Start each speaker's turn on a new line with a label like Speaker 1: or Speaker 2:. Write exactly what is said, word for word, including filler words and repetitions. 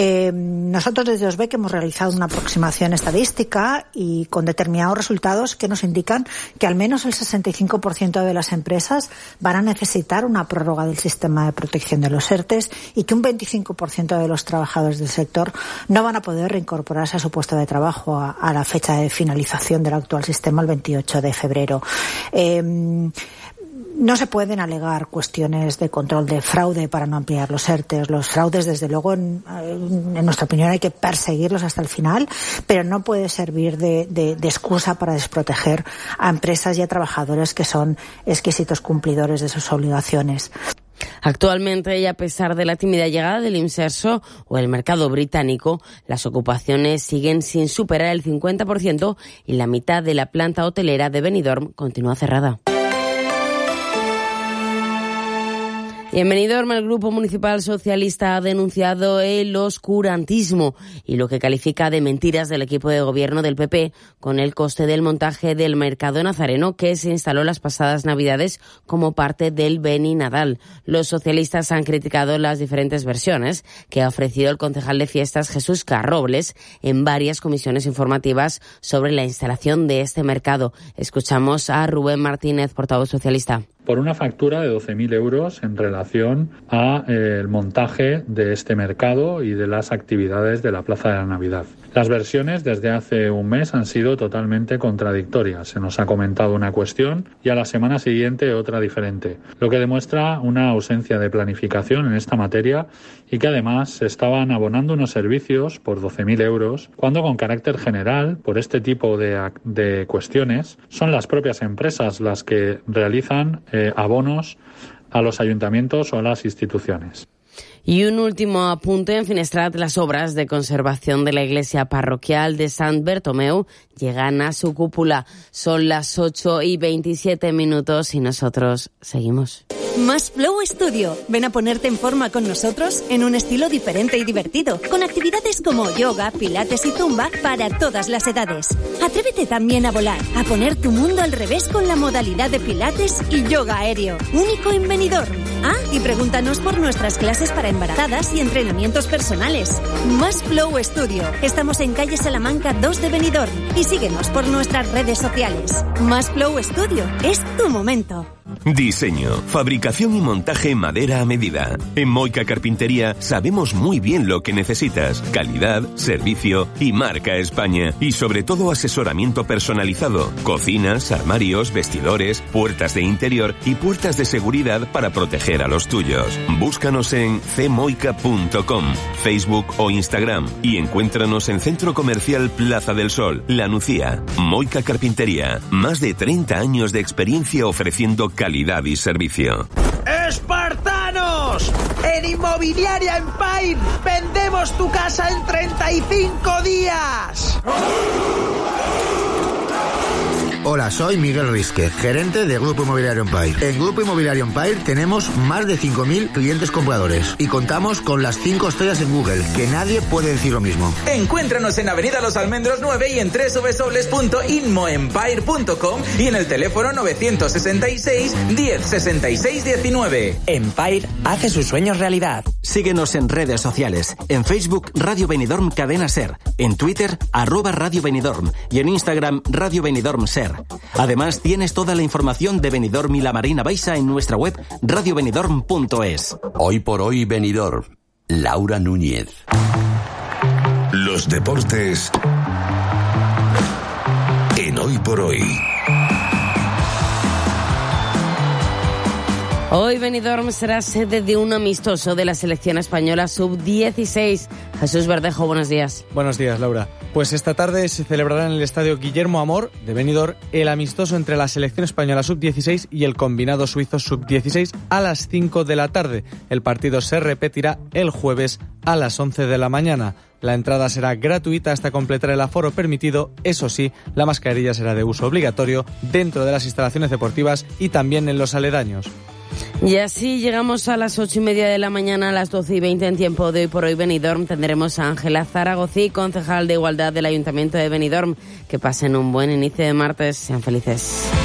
Speaker 1: Eh, nosotros desde OSBEC hemos realizado una aproximación estadística y con determinados resultados que nos indican que al menos el sesenta y cinco por ciento de las empresas van a necesitar una prórroga del sistema de protección de los ERTEs y que un veinticinco por ciento de los trabajadores del sector no van a poder reincorporarse a su puesto de trabajo a, a la fecha de finalización del actual sistema el veintiocho de febrero. Eh, No se pueden alegar cuestiones de control de fraude para no ampliar los ERTEs. Los fraudes, desde luego, en, en nuestra opinión, hay que perseguirlos hasta el final, pero no puede servir de, de, de excusa para desproteger a empresas y a trabajadores que son exquisitos cumplidores de sus obligaciones.
Speaker 2: Actualmente, y a pesar de la tímida llegada del inserso o el mercado británico, las ocupaciones siguen sin superar el cincuenta por ciento y la mitad de la planta hotelera de Benidorm continúa cerrada. Y en Benidorm, el Grupo Municipal Socialista ha denunciado el oscurantismo y lo que califica de mentiras del equipo de gobierno del P P con el coste del montaje del mercado nazareno que se instaló las pasadas Navidades como parte del Beni Nadal. Los socialistas han criticado las diferentes versiones que ha ofrecido el concejal de fiestas Jesús Carrobles en varias comisiones informativas sobre la instalación de este mercado. Escuchamos a Rubén Martínez, portavoz socialista.
Speaker 3: Por una factura de doce mil euros en relación a eh, el montaje de este mercado y de las actividades de la Plaza de la Navidad. Las versiones desde hace un mes han sido totalmente contradictorias. Se nos ha comentado una cuestión y a la semana siguiente otra diferente, lo que demuestra una ausencia de planificación en esta materia y que además se estaban abonando unos servicios por doce mil euros cuando con carácter general, por este tipo de, de cuestiones, son las propias empresas las que realizan eh, abonos a los ayuntamientos o a las instituciones.
Speaker 2: Y un último apunte: en Finestrat, las obras de conservación de la iglesia parroquial de Sant Bertomeu llegan a su cúpula. Son las ocho y veintisiete minutos y nosotros seguimos.
Speaker 4: Más Flow Studio. Ven a ponerte en forma con nosotros en un estilo diferente y divertido, con actividades como yoga, pilates y zumba para todas las edades. Atrévete también a volar, a poner tu mundo al revés con la modalidad de pilates y yoga aéreo, único en Benidorm. Ah, y pregúntanos por nuestras clases para embarazadas y entrenamientos personales. Más Flow Studio. Estamos en calle Salamanca dos de Benidorm y síguenos por nuestras redes sociales. Más Flow Studio. Es tu momento.
Speaker 5: Diseño, fabricación y montaje en madera a medida. En Moika Carpintería sabemos muy bien lo que necesitas. Calidad, servicio y marca España. Y sobre todo asesoramiento personalizado. Cocinas, armarios, vestidores, puertas de interior y puertas de seguridad para proteger a los tuyos. Búscanos en c moika punto com, Facebook o Instagram y encuéntranos en Centro Comercial Plaza del Sol, La Nucía. Moika Carpintería. Más de treinta años de experiencia ofreciendo calidad y servicio.
Speaker 6: ¡Espartanos! En Inmobiliaria Empire vendemos tu casa en treinta y cinco días.
Speaker 7: Hola, soy Miguel Rizquez, gerente de Grupo Inmobiliario Empire. En Grupo Inmobiliario Empire tenemos más de cinco mil clientes compradores y contamos con las cinco estrellas en Google, que nadie puede decir lo mismo.
Speaker 8: Encuéntranos en Avenida Los Almendros nueve y en doble u doble u doble u punto inmoempire punto com y en el teléfono novecientos sesenta y seis, diez, sesenta y seis, diecinueve.
Speaker 9: Empire hace sus sueños realidad.
Speaker 10: Síguenos en redes sociales. En Facebook, Radio Benidorm Cadena Ser. En Twitter, arroba Radio Benidorm. Y en Instagram, Radio Benidorm Ser. Además, tienes toda la información de Benidorm y la Marina Baixa en nuestra web radio benidorm punto es.
Speaker 11: Hoy por hoy Benidorm. Laura Núñez. Los deportes en Hoy por Hoy.
Speaker 2: Hoy Benidorm será sede de un amistoso de la selección española sub dieciséis. Jesús Verdejo, buenos días.
Speaker 12: Buenos días, Laura. Pues esta tarde se celebrará en el estadio Guillermo Amor de Benidorm el amistoso entre la selección española sub dieciséis y el combinado suizo sub dieciséis a las cinco de la tarde. El partido se repetirá el jueves a las once de la mañana. La entrada será gratuita hasta completar el aforo permitido. Eso sí, la mascarilla será de uso obligatorio dentro de las instalaciones deportivas y también en los aledaños.
Speaker 2: Y así llegamos a las ocho y media de la mañana, a las doce y veinte en tiempo de Hoy por Hoy Benidorm. Tendremos a Ángela Zaragozí, concejal de Igualdad del Ayuntamiento de Benidorm. Que pasen un buen inicio de martes. Sean felices.